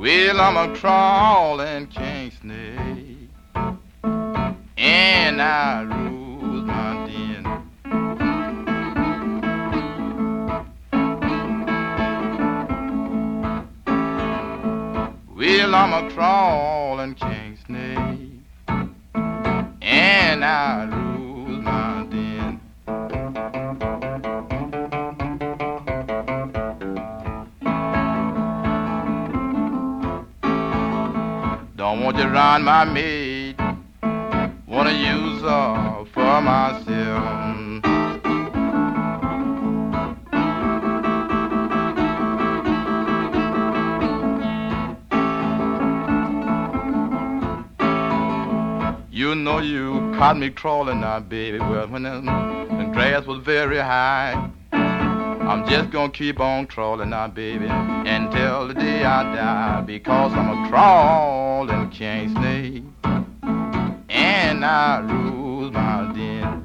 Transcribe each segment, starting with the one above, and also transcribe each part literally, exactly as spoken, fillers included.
Well, I'm a crawling king snake, and I rule my den. Well, I'm a crawling king snake, and I rule my den. Don't want to run my maid, wanna use her for myself. You know you caught me crawling now, baby. Well, when the, the grass was very high, I'm just gonna keep on crawling now, baby, until the day I die, because I'm a crawling king snake, and I rule my den.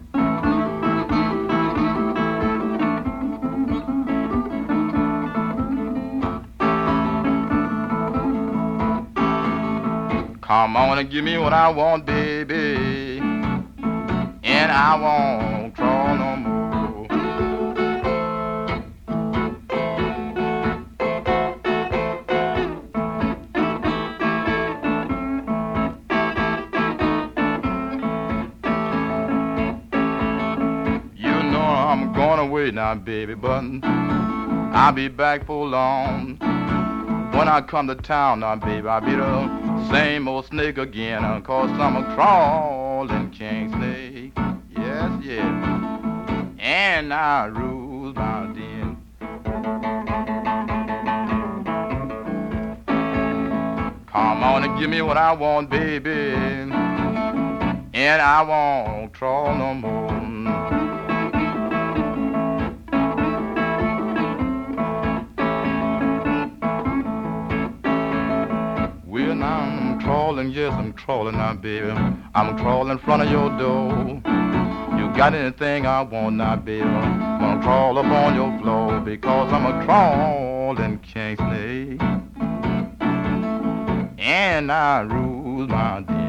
Come on and give me what I want, baby, and I won't crawl no more. You know I'm going away now, baby, but I'll be back for long. When I come to town now, baby, I'll be the same old snake again, uh, cause I'm a crawling king snake. Yes, yes. And I rule my den. Come on and give me what I want, baby, and I won't crawl no more. Well, now I'm crawling, yes, I'm crawling now, baby. I'm crawling in front of your door. You got anything I want now, baby? I'm gonna crawl up on your floor, because I'm a crawling king snake, and I rule my day.